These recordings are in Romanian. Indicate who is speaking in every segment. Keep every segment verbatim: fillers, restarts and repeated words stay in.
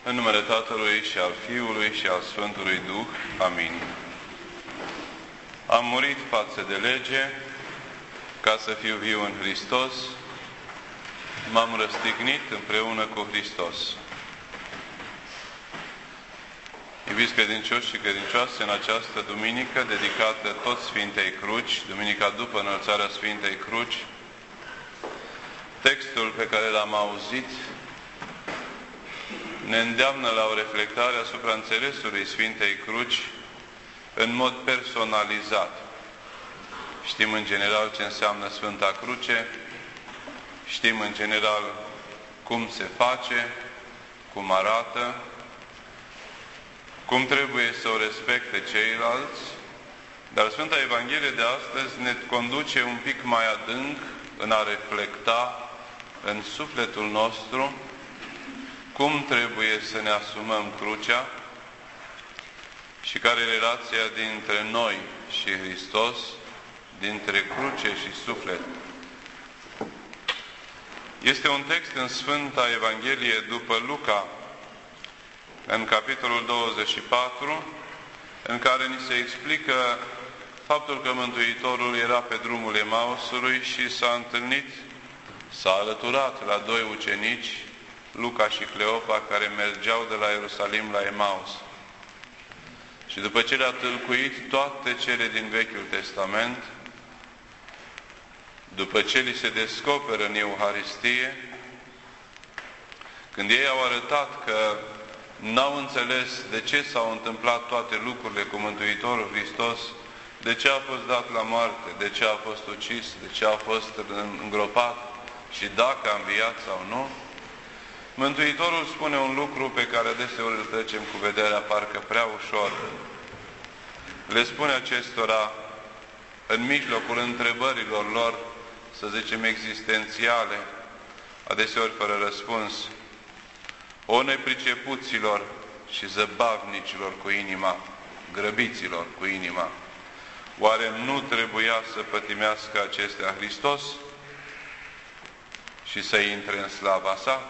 Speaker 1: În numele Tatălui și al Fiului și al Sfântului Duh. Amin. Am murit față de lege ca să fiu viu în Hristos. M-am răstignit împreună cu Hristos. Iubiți credincioși și credincioase, în această duminică dedicată tot Sfintei Cruci, duminica după înălțarea Sfintei Cruci, textul pe care l-am auzit ne îndeamnă la o reflectare asupra înțelesului Sfintei Cruci în mod personalizat. Știm în general ce înseamnă Sfânta Cruce, știm în general cum se face, cum arată, cum trebuie să o respecte ceilalți, dar Sfânta Evanghelie de astăzi ne conduce un pic mai adânc în a reflecta în sufletul nostru cum trebuie să ne asumăm crucea și care e relația dintre noi și Hristos, dintre cruce și suflet. Este un text în Sfânta Evanghelie după Luca, în capitolul douăzeci și patru, în care ni se explică faptul că Mântuitorul era pe drumul Emausului și s-a întâlnit, s-a alăturat la doi ucenici, Luca și Cleopa, care mergeau de la Ierusalim la Emaus. Și după ce le-a tâlcuit toate cele din Vechiul Testament, după ce li se descoperă în Euharistie, când ei au arătat că n-au înțeles de ce s-au întâmplat toate lucrurile cu Mântuitorul Hristos, de ce a fost dat la moarte, de ce a fost ucis, de ce a fost îngropat și dacă a înviat sau nu, Mântuitorul spune un lucru pe care adeseori îl trecem cu vederea parcă prea ușor. Le spune acestora, în mijlocul întrebărilor lor, să zicem existențiale, adeseori fără răspuns: o nepricepuților și zăbavnicilor cu inima, grăbiților cu inima, oare nu trebuia să pătimească acestea Hristos și să intre în slava sa?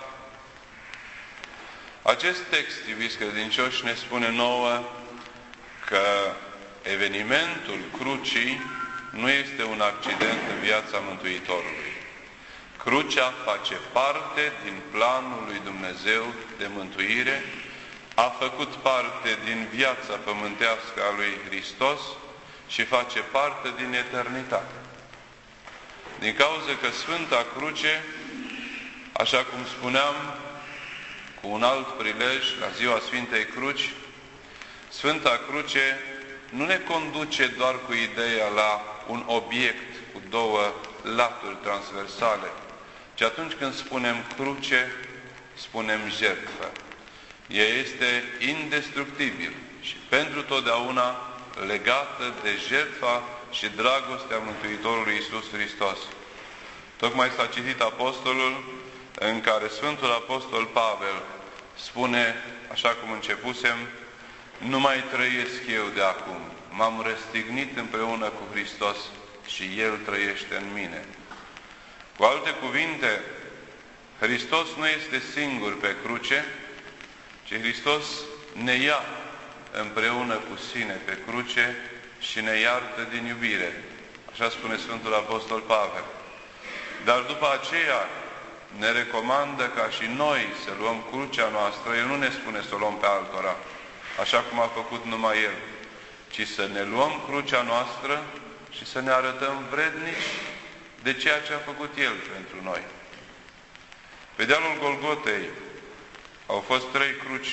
Speaker 1: Acest text, iubiți credincioși, ne spune nouă că evenimentul crucii nu este un accident în viața Mântuitorului. Crucea face parte din planul lui Dumnezeu de mântuire, a făcut parte din viața pământească a lui Hristos și face parte din eternitate. Din cauza că Sfânta Cruce, așa cum spuneam, cu un alt prilej, la ziua Sfintei Cruci, Sfânta Cruce nu ne conduce doar cu ideea la un obiect cu două laturi transversale, ci atunci când spunem cruce, spunem jertfă. Ea este indestructibil și pentru totdeauna legată de jertfa și dragostea Mântuitorului Iisus Hristos. Tocmai s-a citit Apostolul, în care Sfântul Apostol Pavel spune, așa cum începusem, nu mai trăiesc eu de acum, m-am răstignit împreună cu Hristos și El trăiește în mine. Cu alte cuvinte, Hristos nu este singur pe cruce, ci Hristos ne ia împreună cu sine pe cruce și ne iartă din iubire. Așa spune Sfântul Apostol Pavel. Dar după aceea ne recomandă ca și noi să luăm crucea noastră. El nu ne spune să o luăm pe altora, așa cum a făcut numai El, ci să ne luăm crucea noastră și să ne arătăm vrednici de ceea ce a făcut El pentru noi. Pe dealul Golgotei au fost trei cruci.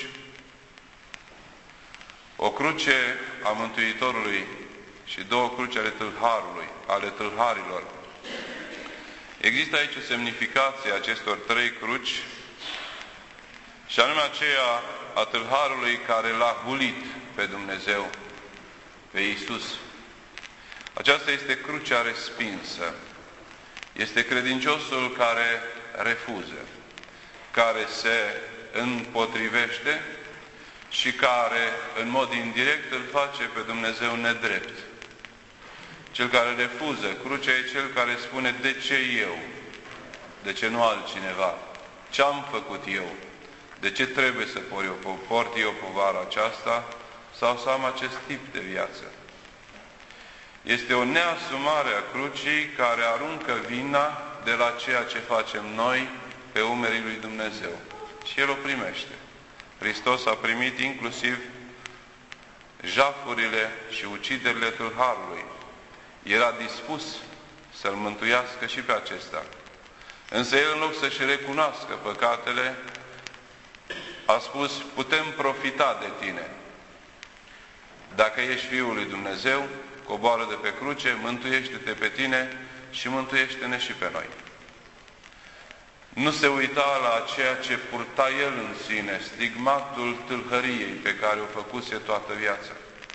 Speaker 1: O cruce a Mântuitorului și două cruci ale tâlharului, ale tâlharilor. Există aici o semnificație a acestor trei cruci, și anume aceea a tâlharului care l-a hulit pe Dumnezeu, pe Iisus. Aceasta este crucea respinsă. Este credinciosul care refuză, care se împotrivește și care, în mod indirect, îl face pe Dumnezeu nedrept. Cel care refuză crucea e cel care spune: de ce eu? De ce nu altcineva? Ce am făcut eu? De ce trebuie să port eu povara aceasta sau să am acest tip de viață? Este o neasumare a crucii care aruncă vina de la ceea ce facem noi pe umerii lui Dumnezeu. Și El o primește. Hristos a primit inclusiv jafurile și uciderile tâlharului. Era dispus să-l mântuiască și pe acesta. Însă El, în loc să-și recunoască păcatele, a spus: putem profita de tine. Dacă ești Fiul lui Dumnezeu, coboară de pe cruce, mântuiește-te pe tine și mântuiește-ne și pe noi. Nu se uita la ceea ce purta El în sine, stigmatul tâlhăriei pe care o făcuse toată viața.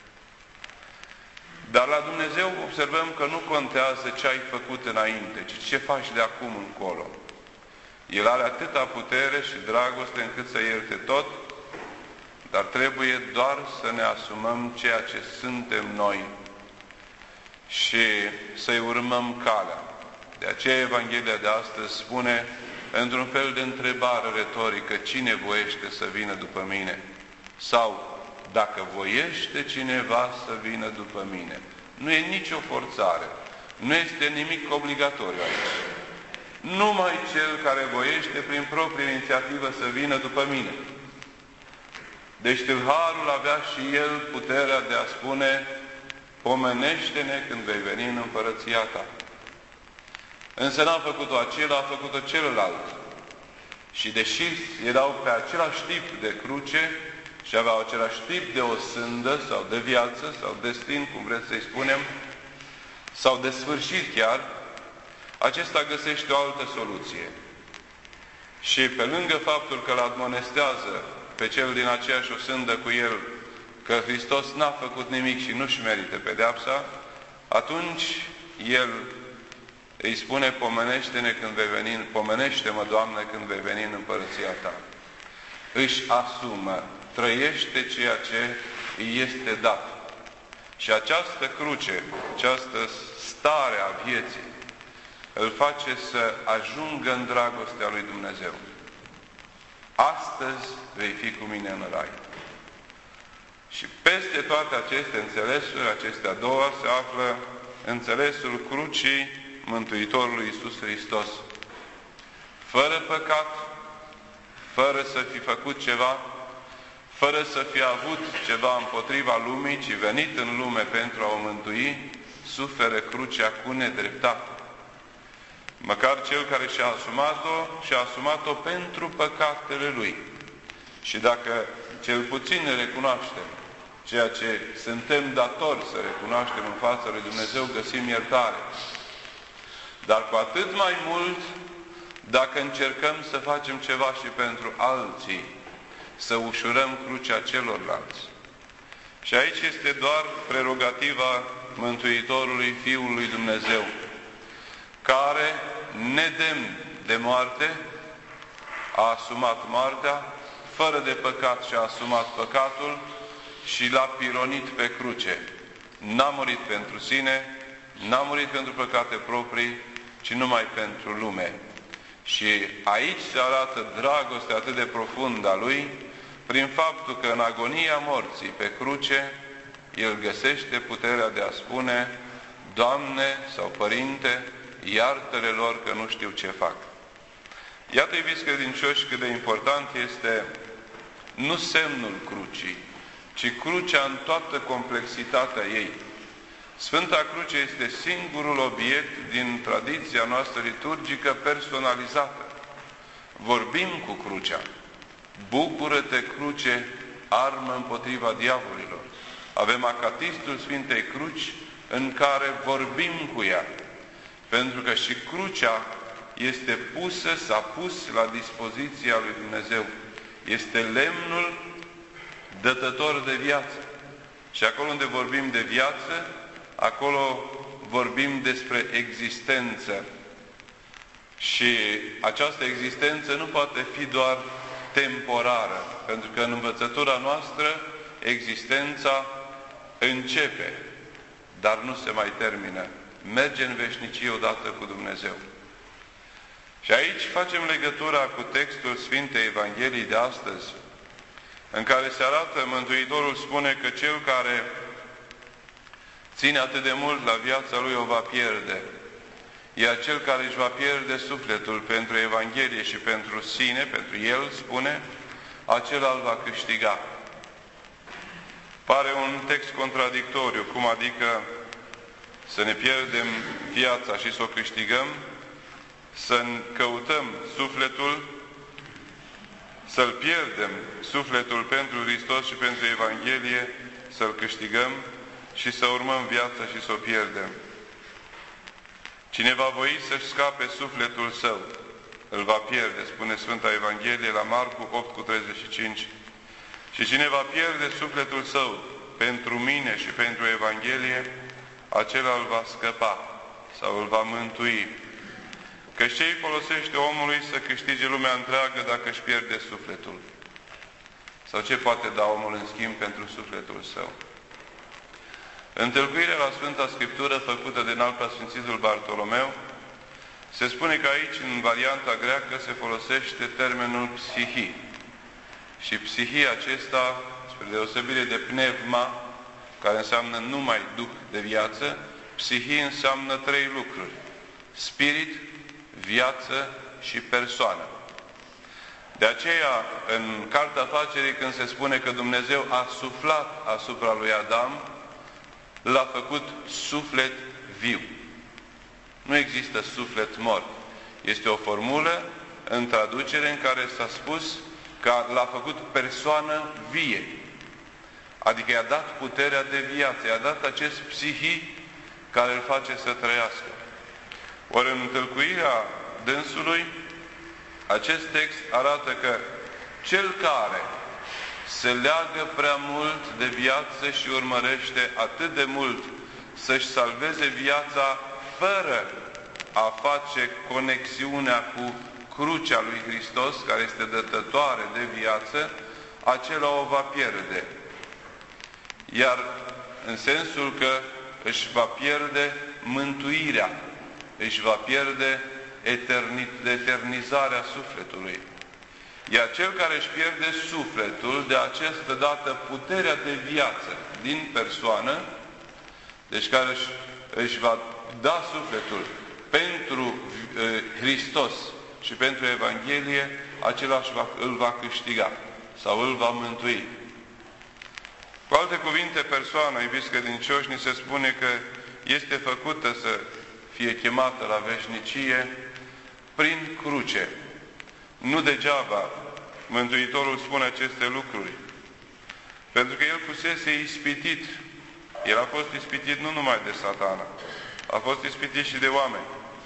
Speaker 1: Dar la Dumnezeu observăm că nu contează ce ai făcut înainte, ci ce faci de acum încolo. El are atâta putere și dragoste încât să ierte tot, dar trebuie doar să ne asumăm ceea ce suntem noi și să-i urmăm calea. De aceea Evanghelia de astăzi spune, într-un fel de întrebare retorică: cine voiește să vină după mine? Sau, dacă voiește cineva să vină după mine. Nu e nicio forțare. Nu este nimic obligatoriu aici. Numai cel care voiește prin proprie inițiativă să vină după mine. Deci tâlharul avea și el puterea de a spune: pomenește-ne când vei veni în împărăția ta. Însă n-a făcut-o acela, a făcut-o celălalt. Și deși erau pe același tip de cruce și aveau același tip de osândă sau de viață sau destin, cum vreți să-i spunem, sau de sfârșit chiar, acesta găsește o altă soluție. Și pe lângă faptul că îl admonestează pe cel din aceeași osândă cu el că Hristos n-a făcut nimic și nu-și merită pedeapsa, atunci el îi spune: pomenește-ne când vei veni, pomenește-mă, Doamne, când vei veni în împărăția ta. Își asumă, trăiește ceea ce îi este dat. Și această cruce, această stare a vieții, îl face să ajungă în dragostea lui Dumnezeu. Astăzi vei fi cu mine în rai. Și peste toate aceste înțelesuri, acestea două, se află înțelesul crucii Mântuitorului Iisus Hristos. Fără păcat, fără să fi făcut ceva, fără să fi avut ceva împotriva lumii, ci venit în lume pentru a o mântui, suferă crucea cu nedreptate. Măcar cel care și-a asumat-o, și-a asumat-o pentru păcatele lui. Și dacă cel puțin ne recunoaștem ceea ce suntem datori să recunoaștem în fața lui Dumnezeu, găsim iertare. Dar cu atât mai mult, dacă încercăm să facem ceva și pentru alții, să ușurăm crucea celorlalți. Și aici este doar prerogativa Mântuitorului Fiul lui Dumnezeu, care, nedemn de moarte, a asumat moartea, fără de păcat și-a asumat păcatul și l-a pironit pe cruce. N-a murit pentru sine, n-a murit pentru păcate proprii, ci numai pentru lume. Și aici se arată dragostea atât de profundă a Lui, prin faptul că în agonia morții pe cruce, El găsește puterea de a spune: Doamne sau Părinte, iartă-le lor că nu știu ce fac. Iată, iubiți credincioși, cât de important este nu semnul crucii, ci crucea în toată complexitatea ei. Sfânta Cruce este singurul obiect din tradiția noastră liturgică personalizată. Vorbim cu crucea. Bucură-te, cruce, armă împotriva diavolilor. Avem acatistul Sfintei Cruci în care vorbim cu ea. Pentru că și crucea este pusă, s-a pus la dispoziția lui Dumnezeu. Este lemnul dătător de viață. Și acolo unde vorbim de viață, acolo vorbim despre existență. Și această existență nu poate fi doar temporară, pentru că în învățătura noastră existența începe, dar nu se mai termină. Merge în veșnicie odată cu Dumnezeu. Și aici facem legătura cu textul Sfintei Evangheliei de astăzi, în care se arată, Mântuitorul spune că cel care ține atât de mult la viața lui o va pierde, iar cel care își va pierde sufletul pentru Evanghelie și pentru sine, pentru el, spune, acela îl va câștiga. Pare un text contradictoriu, cum adică să ne pierdem viața și să o câștigăm, să căutăm sufletul, să-l pierdem sufletul pentru Hristos și pentru Evanghelie, să-l câștigăm și să urmăm viața și să o pierdem. Cine va voi să-și scape sufletul său, îl va pierde, spune Sfânta Evanghelie la Marcu opt cu treizeci și cinci. Și cine va pierde sufletul său pentru mine și pentru Evanghelie, acela îl va scăpa sau îl va mântui. Că ce îi folosește omului să câștige lumea întreagă dacă își pierde sufletul? Sau ce poate da omul în schimb pentru sufletul său? În tâlcuirea la Sfânta Scriptură făcută de înalt preasfințitul Bartolomeu, se spune că aici, în varianta greacă, se folosește termenul psihi. Și psihia acesta, spre deosebire de pneuma, care înseamnă numai duh de viață, psihi înseamnă trei lucruri: spirit, viață și persoană. De aceea, în Cartea Facerii, când se spune că Dumnezeu a suflat asupra lui Adam, l-a făcut suflet viu. Nu există suflet mort. Este o formulă în traducere în care s-a spus că l-a făcut persoană vie. Adică i-a dat puterea de viață, i-a dat acest psihi care îl face să trăiască. Ori în tâlcuirea dânsului, acest text arată că cel care se leagă prea mult de viață și urmărește atât de mult să-și salveze viața fără a face conexiunea cu crucea lui Hristos, care este dătătoare de viață, acela o va pierde. Iar în sensul că își va pierde mântuirea, își va pierde eternizarea sufletului. Iar cel care își pierde sufletul, de această dată puterea de viață din persoană, deci care își, își va da sufletul pentru uh, Hristos și pentru Evanghelie, acela îl va câștiga sau îl va mântui. Cu alte cuvinte, persoana, iubiți credincioși, ni se spune că este făcută să fie chemată la veșnicie prin cruce. Nu degeaba Mântuitorul spune aceste lucruri, pentru că El fusese ispitit. El a fost ispitit nu numai de Satana, a fost ispitit și de oameni.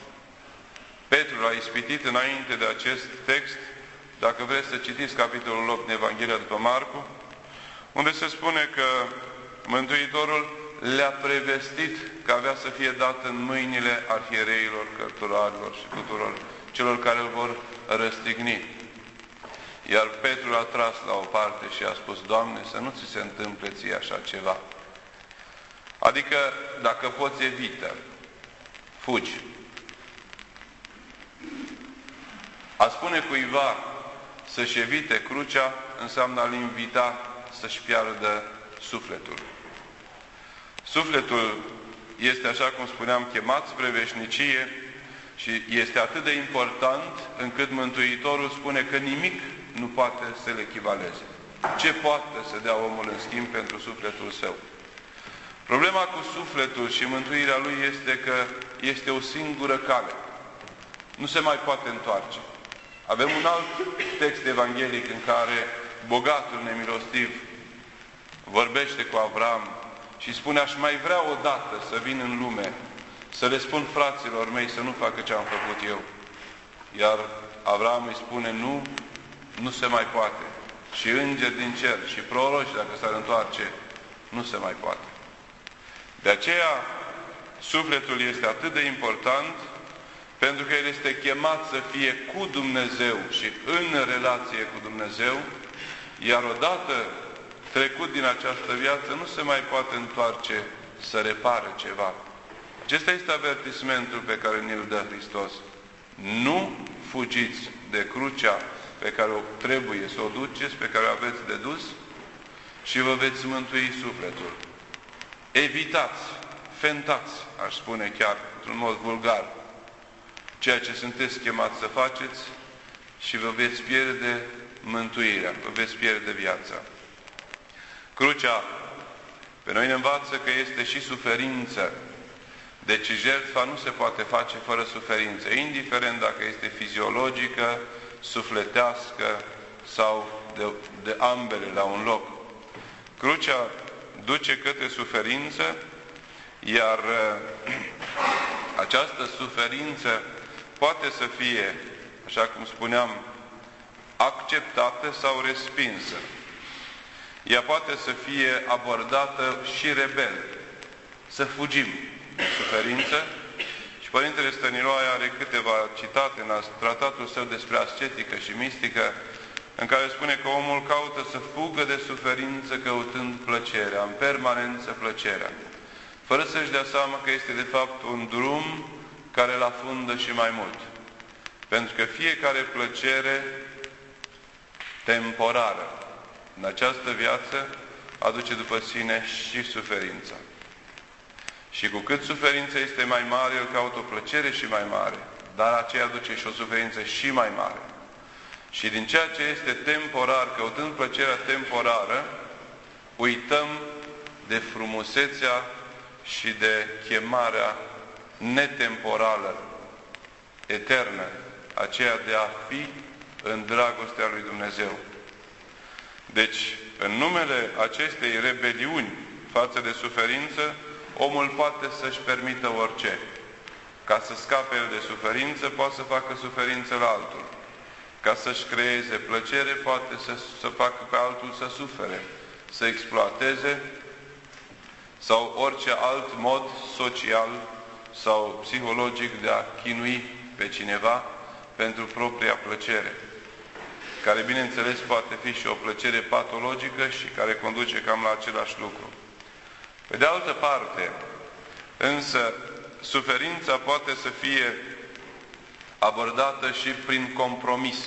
Speaker 1: Petru l-a ispitit înainte de acest text, dacă vreți să citiți capitolul opt din Evanghelia după Marcu, unde se spune că Mântuitorul le-a prevestit că avea să fie dat în mâinile arhiereilor, cărturarilor și tuturor celor care îl vor răstigni. Iar Petru l-a tras la o parte și a spus: Doamne, să nu ți se întâmple ție așa ceva. Adică, dacă poți, evită. Fugi. A spune cuiva să-și evite crucea înseamnă a-l invita să-și piardă sufletul. Sufletul este, așa cum spuneam, chemat spre veșnicie și este atât de important încât Mântuitorul spune că nimic nu poate să-l echivaleze. Ce poate să dea omul în schimb pentru sufletul său? Problema cu sufletul și mântuirea lui este că este o singură cale. Nu se mai poate întoarce. Avem un alt text evanghelic în care bogatul nemilostiv vorbește cu Avram și spune: aș mai vrea odată să vin în lume, să le spun fraților mei să nu facă ce am făcut eu. Iar Avram îi spune: nu, nu se mai poate. Și îngeri din cer și proroci, dacă s-ar întoarce, nu se mai poate. De aceea, sufletul este atât de important, pentru că el este chemat să fie cu Dumnezeu și în relație cu Dumnezeu, iar odată trecut din această viață, nu se mai poate întoarce să repare ceva. Acesta este avertismentul pe care ne-l dă Hristos. Nu fugiți de crucea pe care o trebuie să o duceți, pe care o aveți de dus și vă veți mântui sufletul. Evitați, fentați, aș spune chiar într-un mod vulgar, ceea ce sunteți chemați să faceți și vă veți pierde mântuirea, vă veți pierde viața. Crucea pe noi ne învață că este și suferință. Deci jertfa nu se poate face fără suferință, indiferent dacă este fiziologică, sufletească sau de, de ambele la un loc. Crucea duce către suferință, iar această suferință poate să fie, așa cum spuneam, acceptată sau respinsă. Ea poate să fie abordată și rebel, să fugim de suferință. Și Părintele Stăniloae are câteva citate în tratatul său despre ascetică și mistică, în care spune că omul caută să fugă de suferință căutând plăcerea, în permanență plăcerea, fără să-și dea seama că este de fapt un drum care îl afundă și mai mult. Pentru că fiecare plăcere temporară în această viață aduce după sine și suferința. Și cu cât suferința este mai mare, el caută o plăcere și mai mare, dar aceea aduce și o suferință și mai mare. Și din ceea ce este temporar, căutând plăcerea temporară, uităm de frumusețea și de chemarea netemporală, eternă, aceea de a fi în dragostea lui Dumnezeu. Deci, în numele acestei rebeliuni față de suferință, omul poate să-și permită orice. Ca să scape el de suferință, poate să facă suferință la altul. Ca să-și creeze plăcere, poate să, să facă pe altul să sufere, să exploateze, sau orice alt mod social sau psihologic de a chinui pe cineva pentru propria plăcere, care, bineînțeles, poate fi și o plăcere patologică și care conduce cam la același lucru. Pe de altă parte, însă, suferința poate să fie abordată și prin compromis.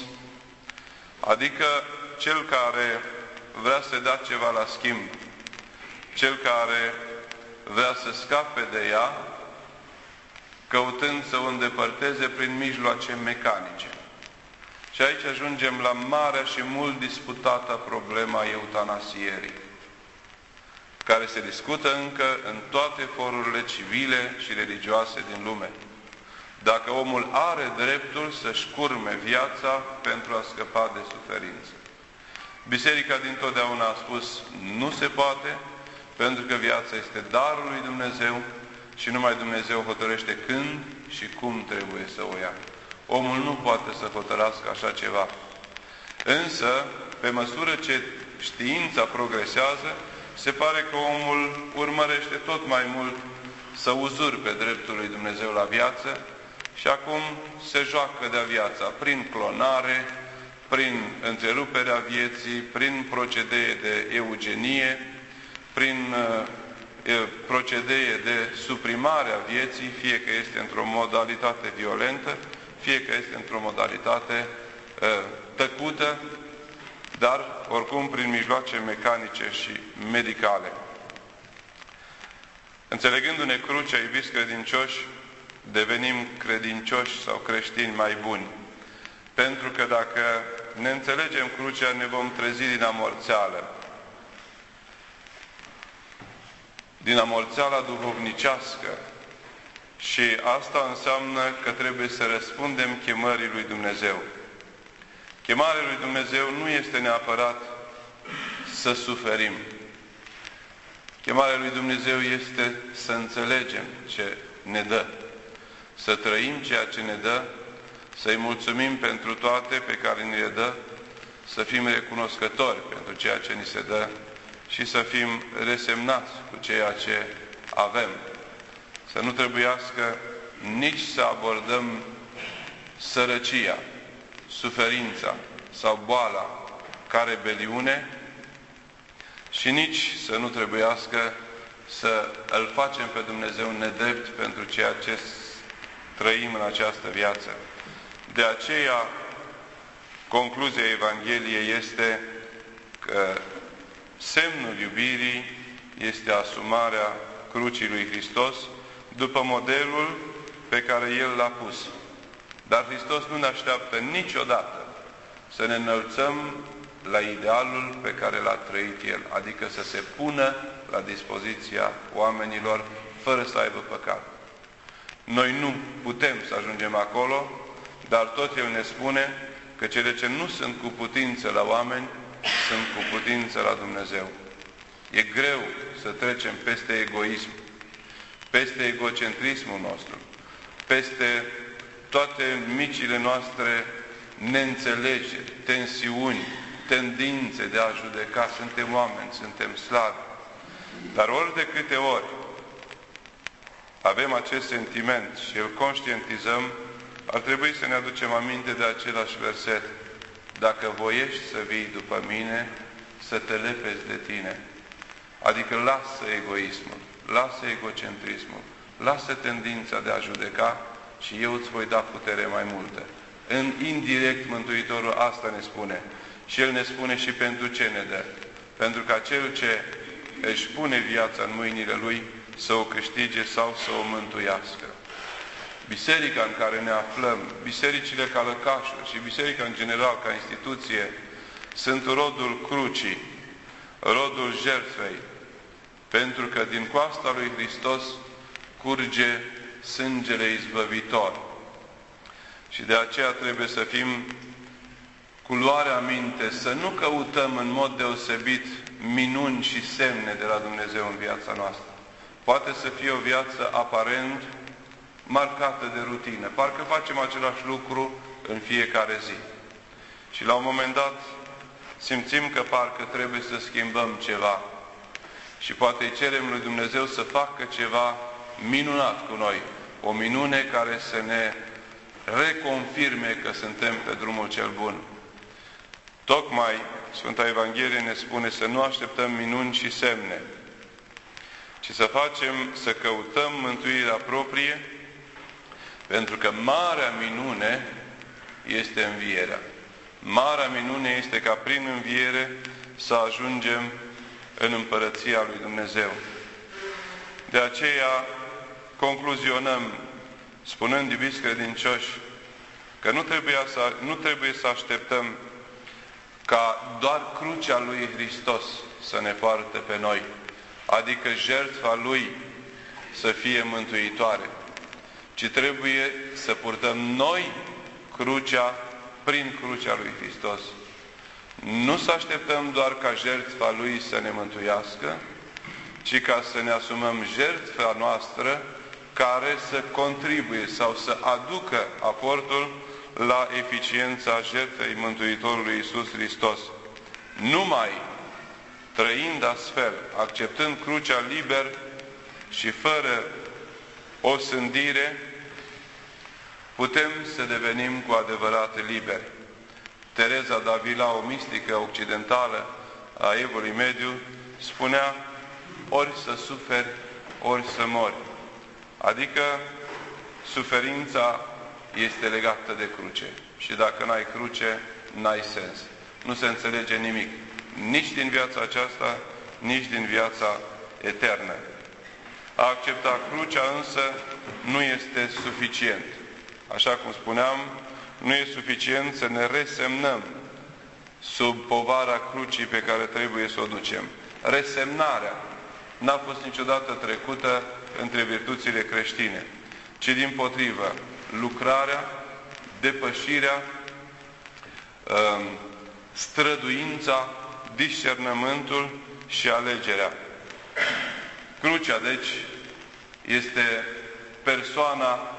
Speaker 1: Adică cel care vrea să dea ceva la schimb, cel care vrea să scape de ea, căutând să o îndepărteze prin mijloace mecanice. Și aici ajungem la marea și mult disputată problema eutanasierii, care se discută încă în toate forurile civile și religioase din lume. Dacă omul are dreptul să-și curme viața pentru a scăpa de suferință. Biserica dintotdeauna a spus, nu se poate, pentru că viața este darul lui Dumnezeu și numai Dumnezeu hotărăște când și cum trebuie să o ia. Omul nu poate să hotărască așa ceva. Însă, pe măsură ce știința progresează, se pare că omul urmărește tot mai mult să uzurpe dreptul lui Dumnezeu la viață și acum se joacă de-a viața prin clonare, prin întreruperea vieții, prin procedee de eugenie, prin uh, procedee de suprimare a vieții, fie că este într-o modalitate violentă, fie că este într-o modalitate uh, tăcută, dar oricum prin mijloace mecanice și medicale. Înțelegându-ne crucea, iubiți credincioși, devenim credincioși sau creștini mai buni. Pentru că dacă ne înțelegem crucea, ne vom trezi din amorțeală. Din amorțeala duhovnicească. Și asta înseamnă că trebuie să răspundem chemării lui Dumnezeu. Chemarea lui Dumnezeu nu este neapărat să suferim. Chemarea lui Dumnezeu este să înțelegem ce ne dă, să trăim ceea ce ne dă, să-i mulțumim pentru toate pe care ni le dă, să fim recunoscători pentru ceea ce ni se dă și să fim resemnați cu ceea ce avem. Să nu trebuiască nici să abordăm sărăcia, suferința sau boala ca rebeliune și nici să nu trebuiască să îl facem pe Dumnezeu nedrept pentru ceea ce trăim în această viață. De aceea, concluzia Evangheliei este că semnul iubirii este asumarea crucii lui Hristos după modelul pe care El l-a pus. Dar Hristos nu ne așteaptă niciodată să ne înălțăm la idealul pe care l-a trăit El, adică să se pună la dispoziția oamenilor fără să aibă păcat. Noi nu putem să ajungem acolo, dar tot El ne spune că cele ce nu sunt cu putință la oameni, sunt cu putință la Dumnezeu. E greu să trecem peste egoism, peste egocentrismul nostru, peste toate micile noastre neînțelegeri, tensiuni, tendințe de a judeca. Suntem oameni, suntem slabi. Dar ori de câte ori avem acest sentiment și îl conștientizăm, ar trebui să ne aducem aminte de același verset. Dacă voiești să vii după mine, să te lepezi de tine. Adică lasă egoismul, lasă egocentrismul, lasă tendința de a judeca și eu îți voi da putere mai multă. În indirect, Mântuitorul asta ne spune. Și El ne spune și pentru ce ne dă. Pentru ca cel ce își pune viața în mâinile Lui să o câștige sau să o mântuiască. Biserica în care ne aflăm, bisericile ca lăcașuri și biserica în general ca instituție sunt rodul crucii, rodul jertfei, pentru că din coasta lui Hristos curge sângele izbăvitor. Și de aceea trebuie să fim cu luarea minte, să nu căutăm în mod deosebit minuni și semne de la Dumnezeu în viața noastră. Poate să fie o viață aparent marcată de rutină. Parcă facem același lucru în fiecare zi. Și la un moment dat simțim că parcă trebuie să schimbăm ceva. Și poate îi cerem lui Dumnezeu să facă ceva minunat cu noi. O minune care să ne reconfirme că suntem pe drumul cel bun. Tocmai Sfânta Evanghelie ne spune să nu așteptăm minuni și semne, ci să facem, să căutăm mântuirea proprie, pentru că marea minune este învierea. Marea minune este ca prin înviere să ajungem în împărăția lui Dumnezeu. De aceea concluzionăm spunând, iubiți credincioși, că nu trebuie să, nu trebuie să așteptăm ca doar crucea lui Hristos să ne poartă pe noi, adică jertfa Lui să fie mântuitoare, ci trebuie să purtăm noi crucea prin crucea lui Hristos. Nu să așteptăm doar ca jertfa Lui să ne mântuiască, ci ca să ne asumăm jertfa noastră care să contribuie sau să aducă aportul la eficiența jertfei Mântuitorului Iisus Hristos. Numai trăind astfel, acceptând crucea liber și fără o sândire, putem să devenim cu adevărat liberi. Tereza d'Avila, o mistică occidentală a Evului Mediu, spunea: ori să suferi, ori să mori. Adică suferința este legată de cruce. Și dacă n-ai cruce, n-ai sens. Nu se înțelege nimic. Nici din viața aceasta, nici din viața eternă. A accepta crucea însă nu este suficient. Așa cum spuneam, nu e suficient să ne resemnăm sub povara crucii pe care trebuie să o ducem. Resemnarea n-a fost niciodată trecută între virtuțile creștine, ci dimpotrivă, lucrarea, depășirea, străduința, discernământul și alegerea. Crucea, deci, este persoana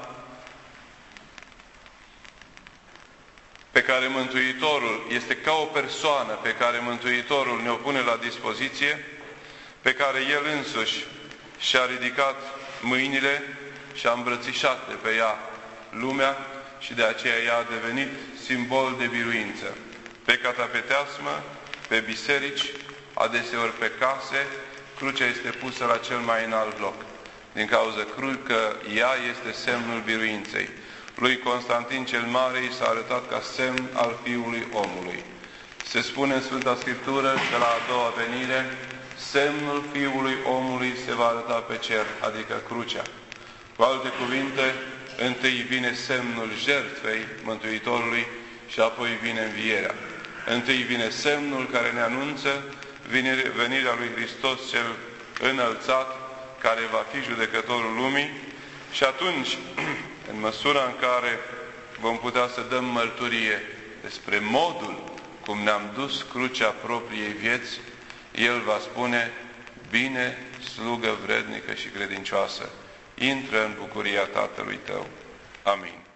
Speaker 1: pe care Mântuitorul, este ca o persoană pe care Mântuitorul ne-o pune la dispoziție, pe care El însuși și-a ridicat mâinile și a îmbrățișat de pe ea lumea și de aceea ea a devenit simbol de biruință. Pe catapeteasmă, pe biserici, adeseori pe case, crucea este pusă la cel mai înalt loc, din cauza că ea este semnul biruinței. lui Constantin cel Mare i s-a arătat ca semn al Fiului omului. Se spune în Sfânta Scriptură că la a doua venire, semnul Fiului omului se va arăta pe cer, adică crucea. Cu alte cuvinte, întâi vine semnul jertfei Mântuitorului și apoi vine învierea. Întâi vine semnul care ne anunță venirea lui Hristos cel înălțat, care va fi judecătorul lumii, și atunci, în măsura în care vom putea să dăm mărturie despre modul cum ne-am dus crucea propriei vieți, El va spune: bine, slugă vrednică și credincioasă, intră în bucuria Tatălui tău. Amin.